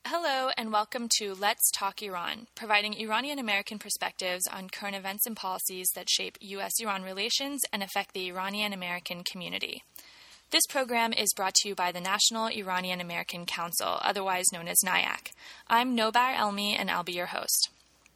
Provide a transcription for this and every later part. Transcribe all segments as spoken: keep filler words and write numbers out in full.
Hello and welcome to Let's Talk Iran, providing Iranian-American perspectives on current events and policies that shape U S Iran relations and affect the Iranian-American community. This program is brought to you by the National Iranian-American Council, otherwise known as NIAC. I'm Nobar Elmi and I'll be your host.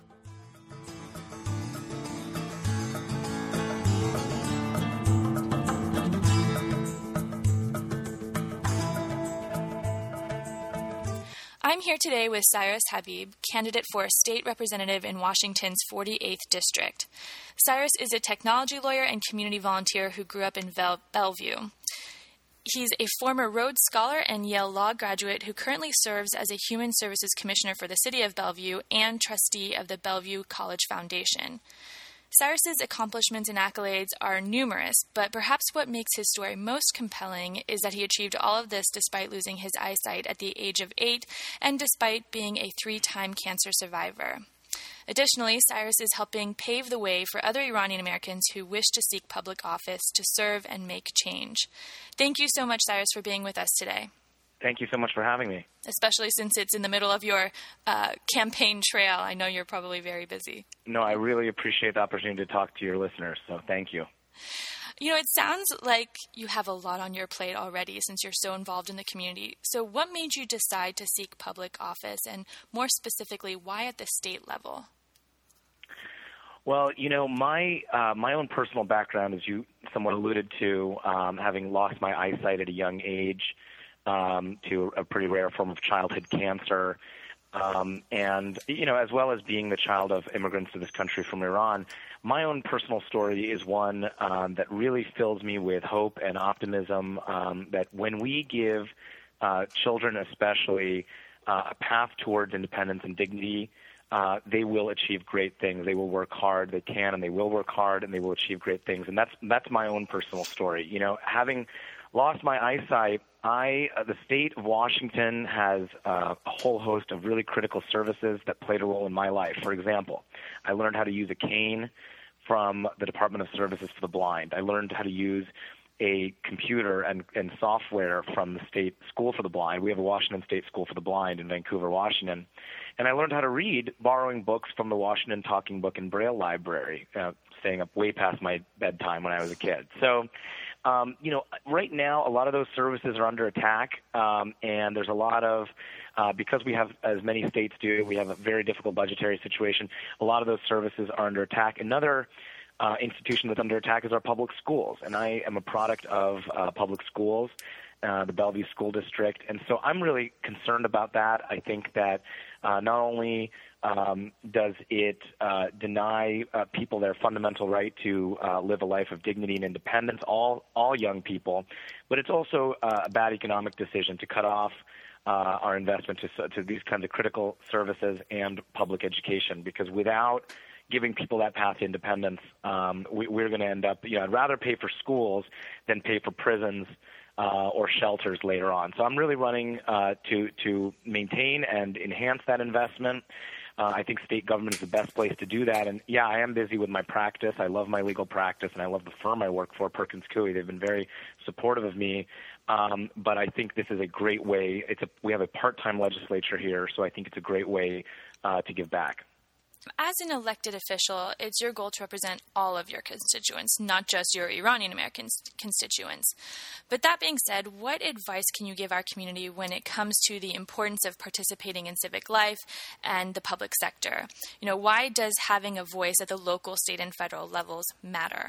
I'm here today with Cyrus Habib, candidate for state representative in Washington's forty-eighth District. Cyrus is a technology lawyer and community volunteer who grew up in Bel- Bellevue. He's a former Rhodes Scholar and Yale Law graduate who currently serves as a Human Services Commissioner for the City of Bellevue and trustee of the Bellevue College Foundation. Cyrus's accomplishments and accolades are numerous, but perhaps what makes his story most compelling is that he achieved all of this despite losing his eyesight at the age of eight and despite being a three-time cancer survivor. Additionally, Cyrus is helping pave the way for other Iranian Americans who wish to seek public office to serve and make change. Thank you so much, Cyrus, for being with us today. Thank you so much for having me. Especially since it's in the middle of your uh, campaign trail. I know you're probably very busy. No, I really appreciate the opportunity to talk to your listeners, so thank you. You know, it sounds like you have a lot on your plate already since you're so involved in the community. So what made you decide to seek public office, and more specifically, why at the state level? Well, you know, my uh, my own personal background, as you somewhat alluded to, um, having lost my eyesight at a young age, Um, to a pretty rare form of childhood cancer, um, and, you know, as well as being the child of immigrants to this country from Iran, my own personal story is one um, that really fills me with hope and optimism um, that when we give uh, children especially uh, a path towards independence and dignity, uh, they will achieve great things. They will work hard, they can, and they will work hard, and they will achieve great things. And that's that's my own personal story. You know, having lost my eyesight, I, uh, the state of Washington has uh, a whole host of really critical services that played a role in my life. For example, I learned how to use a cane from the Department of Services for the Blind. I learned how to use a computer and, and software from the State School for the Blind. We have a Washington State School for the Blind in Vancouver, Washington. And I learned how to read borrowing books from the Washington Talking Book and Braille Library, uh, staying up way past my bedtime when I was a kid. So, Um, you know, right now, a lot of those services are under attack, um, and there's a lot of, uh, because we have, as many states do, we have a very difficult budgetary situation, a lot of those services are under attack. Another uh, institution that's under attack is our public schools, and I am a product of uh, public schools, uh, the Bellevue School District, and so I'm really concerned about that. I think that uh, not only Um, does it uh, deny uh, people their fundamental right to uh, live a life of dignity and independence, all all young people, but it's also uh, a bad economic decision to cut off uh, our investment to, to these kinds of critical services and public education, because without giving people that path to independence, um, we, we're going to end up, you know, I'd rather pay for schools than pay for prisons uh, or shelters later on. So I'm really running uh, to, to maintain and enhance that investment. Uh, I think state government is the best place to do that. And, yeah, I am busy with my practice. I love my legal practice, and I love the firm I work for, Perkins Coie. They've been very supportive of me. Um, but I think this is a great way. It's a, we have a part-time legislature here, so I think it's a great way uh, to give back. As an elected official, it's your goal to represent all of your constituents, not just your Iranian American constituents. But that being said, what advice can you give our community when it comes to the importance of participating in civic life and the public sector? You know, why does having a voice at the local, state, and federal levels matter?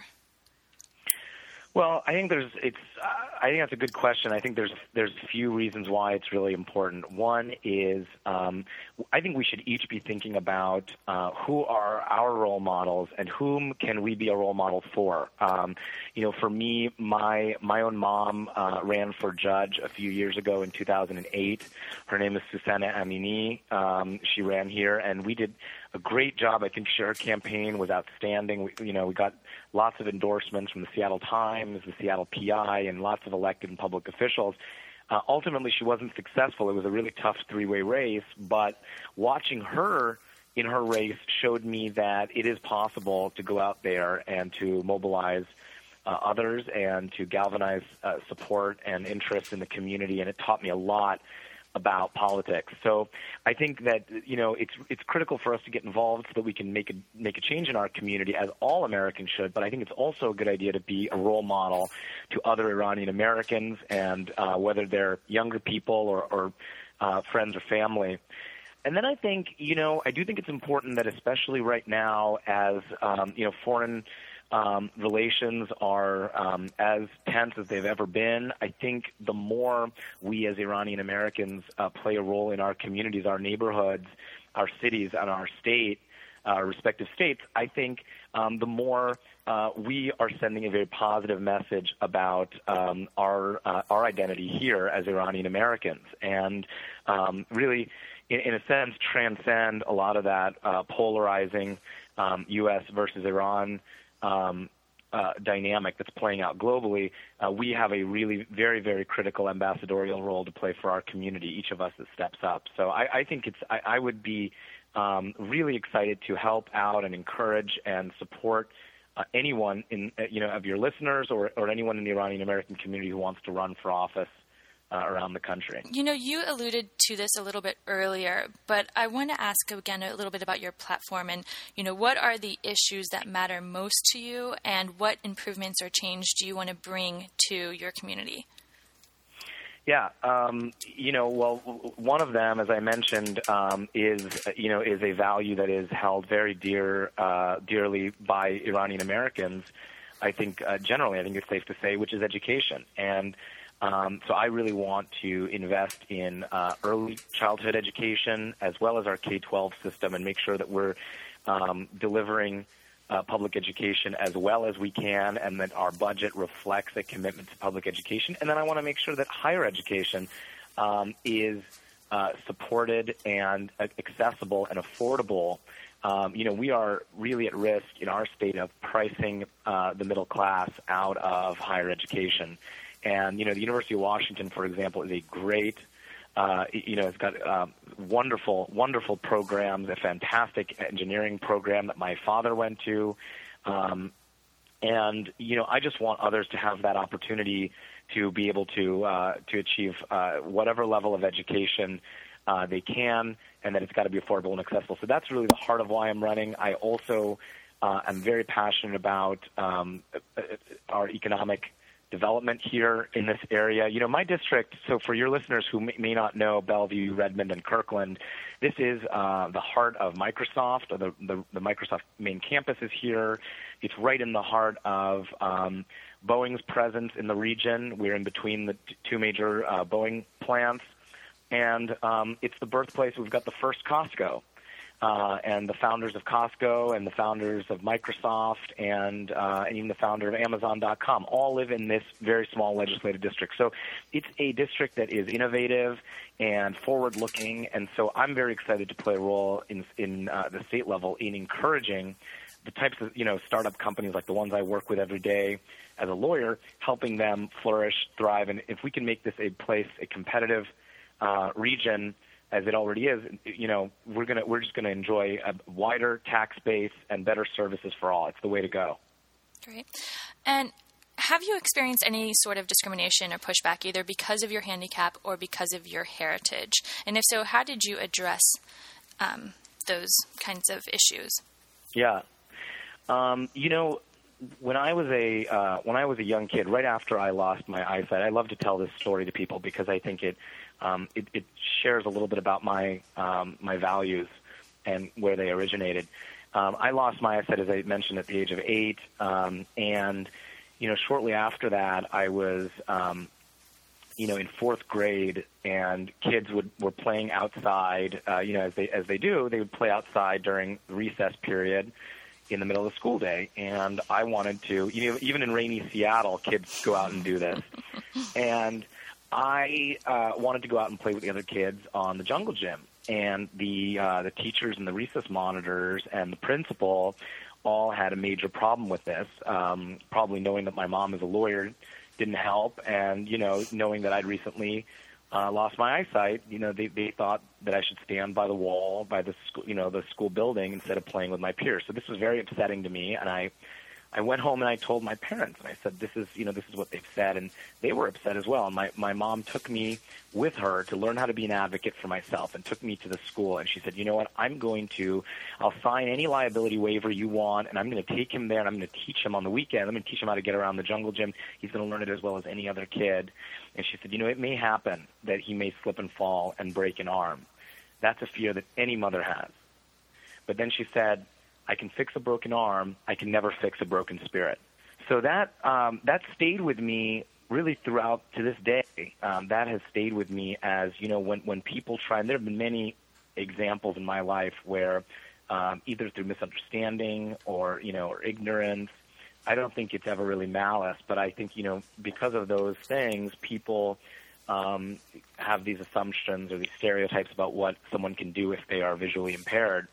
Well, I think there's it's. Uh, I think that's a good question. I think there's there's a few reasons why it's really important. One is um, I think we should each be thinking about uh, who are our role models and whom can we be a role model for. Um, you know, for me, my my own mom uh, ran for judge a few years ago in two thousand eight. Her name is Susanna Amini. Um, she ran here, and we did a great job. I think her campaign was outstanding. We, you know, we got lots of endorsements from the Seattle Times, the Seattle P I, and lots of elected and public officials. Uh, ultimately, she wasn't successful. It was a really tough three-way race, but watching her in her race showed me that it is possible to go out there and to mobilize uh, others and to galvanize uh, support and interest in the community, and it taught me a lot about politics. So I think that, you know, it's it's critical for us to get involved so that we can make a make a change in our community, as all Americans should. But I think it's also a good idea to be a role model to other Iranian Americans, and uh, whether they're younger people or, or uh, friends or family. And then I think, you know, I do think it's important that, especially right now, as um, you know, foreign Um, relations are um, as tense as they've ever been. I think the more we as Iranian Americans uh, play a role in our communities, our neighborhoods, our cities, and our state, our respective states, I think um, the more uh, we are sending a very positive message about um, our uh, our identity here as Iranian Americans, and um, really, in, in a sense, transcend a lot of that uh, polarizing um, U S versus Iran Um, uh, dynamic that's playing out globally. Uh, we have a really very, very critical ambassadorial role to play for our community, each of us that steps up. So I, I think it's, I, I would be um, really excited to help out and encourage and support uh, anyone in, uh, you know, of your listeners or, or anyone in the Iranian American community who wants to run for office Uh, around the country. You know, you alluded to this a little bit earlier, but I want to ask again a little bit about your platform and, you know, what are the issues that matter most to you, and what improvements or change do you want to bring to your community? Yeah, um, you know, well, one of them, as I mentioned, um, is, you know, is a value that is held very dear, uh, dearly by Iranian Americans. I think uh, generally, I think it's safe to say, which is education. And Um, so I really want to invest in uh, early childhood education as well as our K twelve system, and make sure that we're um, delivering uh, public education as well as we can, and that our budget reflects a commitment to public education. And then I want to make sure that higher education um, is uh, supported and accessible and affordable. Um, you know, we are really at risk in our state of pricing uh, the middle class out of higher education. And, you know, the University of Washington, for example, is a great, uh, you know, it's got uh, wonderful, wonderful programs, a fantastic engineering program that my father went to. Um, and, you know, I just want others to have that opportunity to be able to, uh, to achieve uh, whatever level of education uh, they can, and that it's got to be affordable and accessible. So that's really the heart of why I'm running. I also uh, am very passionate about um, our economic development here in this area. You know, my district, so for your listeners who may, may not know Bellevue, Redmond, and Kirkland, this is uh, the heart of Microsoft. Or the, the, the Microsoft main campus is here. It's right in the heart of um, Boeing's presence in the region. We're in between the t- two major uh, Boeing plants. And um, it's the birthplace. We've got the first Costco. Uh, and the founders of Costco and the founders of Microsoft and, uh, and even the founder of Amazon dot com all live in this very small legislative district. So it's a district that is innovative and forward-looking, and so I'm very excited to play a role in, in uh, the state level in encouraging the types of, you know, startup companies like the ones I work with every day as a lawyer, helping them flourish, thrive, and if we can make this a place, a competitive uh, region, as it already is, you know, we're gonna we're just gonna enjoy a wider tax base and better services for all. It's the way to go. Great. And have you experienced any sort of discrimination or pushback, either because of your handicap or because of your heritage? And if so, how did you address um, those kinds of issues? Yeah, um, you know, when I was a uh, when I was a young kid, right after I lost my eyesight, I love to tell this story to people because I think it. Um, it, it shares a little bit about my um, my values and where they originated. Um, I lost my eyesight, as I mentioned, at the age of eight, um, and you know, shortly after that, I was um, you know in fourth grade, and kids would were playing outside. Uh, you know, as they as they do, they would play outside during the recess period in the middle of the school day, and I wanted to. You know, even in rainy Seattle, kids go out and do this, and I uh, wanted to go out and play with the other kids on the jungle gym, and the uh, the teachers and the recess monitors and the principal all had a major problem with this. Um, probably knowing that my mom is a lawyer didn't help, and you know, knowing that I'd recently uh, lost my eyesight, you know, they they thought that I should stand by the wall, by the school, you know, the school building instead of playing with my peers. So this was very upsetting to me, and I I went home and I told my parents, and I said, this is, you know, this is what they've said, and they were upset as well. And my, my mom took me with her to learn how to be an advocate for myself and took me to the school. And she said, you know what, I'm going to, I'll sign any liability waiver you want, and I'm going to take him there, and I'm going to teach him on the weekend. I'm going to teach him how to get around the jungle gym. He's going to learn it as well as any other kid. And she said, you know, it may happen that he may slip and fall and break an arm. That's a fear that any mother has. But then she said, I can fix a broken arm. I can never fix a broken spirit. So that um, that stayed with me really throughout to this day. Um, that has stayed with me as, you know, when, when people try, and there have been many examples in my life where um, either through misunderstanding or, you know, or ignorance, I don't think it's ever really malice, but I think, you know, because of those things, people um, have these assumptions or these stereotypes about what someone can do if they are visually impaired.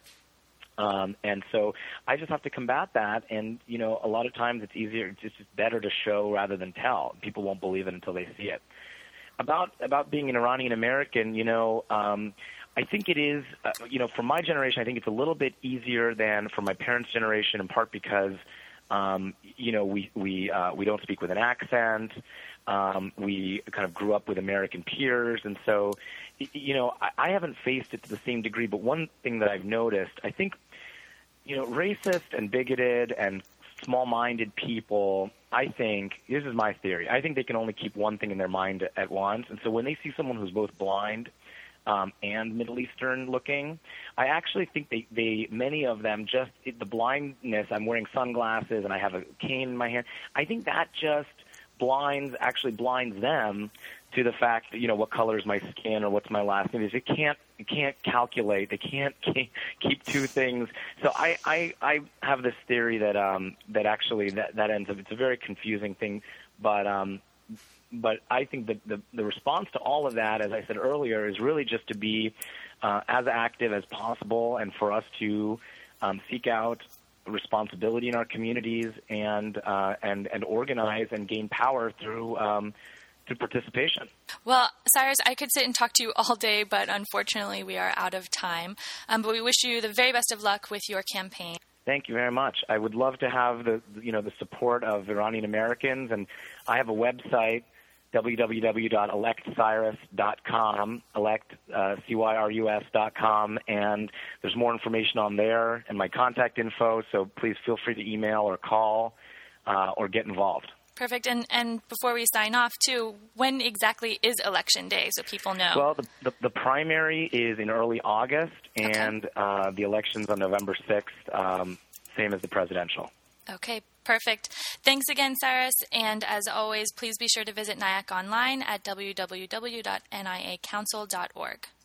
Um, and so I just have to combat that. And, you know, a lot of times it's easier, it's just better to show rather than tell. People won't believe it until they see it. About about being an Iranian American, you know, um, I think it is, uh, you know, for my generation, I think it's a little bit easier than for my parents' generation, in part because, um, you know, we we uh, we don't speak with an accent. Um, we kind of grew up with American peers, and so, you know, I, I haven't faced it to the same degree. But one thing that I've noticed, I think, you know, racist and bigoted and small-minded people, I think, this is my theory, I think they can only keep one thing in their mind at once. And so when they see someone who's both blind um, and Middle Eastern looking, I actually think they, they many of them just, the blindness, I'm wearing sunglasses and I have a cane in my hand, I think that just blinds, actually blinds them to the fact that, you know, what color is my skin or what's my last name is. They can't, they can't calculate. They can't keep two things. So I, I, I have this theory that, um, that actually that, that ends up, it's a very confusing thing, but, um, but I think that the, the response to all of that, as I said earlier, is really just to be uh, as active as possible and for us to um, seek out responsibility in our communities and uh, and and organize and gain power through um, through participation. Well, Cyrus, I could sit and talk to you all day, but unfortunately we are out of time. Um, but we wish you the very best of luck with your campaign. Thank you very much. I would love to have the you know the support of Iranian Americans, and I have a website, w w w dot elect cyrus dot com, elect, uh, C Y R U S dot com, and there's more information on there and my contact info, so please feel free to email or call uh, or get involved. Perfect. And and before we sign off, too, when exactly is Election Day, so people know? Well, the, the, the primary is in early August, and okay. uh, the election's on November sixth, um, same as the presidential. Okay, perfect. Thanks again, Cyrus. And as always, please be sure to visit N I A C online at w w w dot n i a council dot org.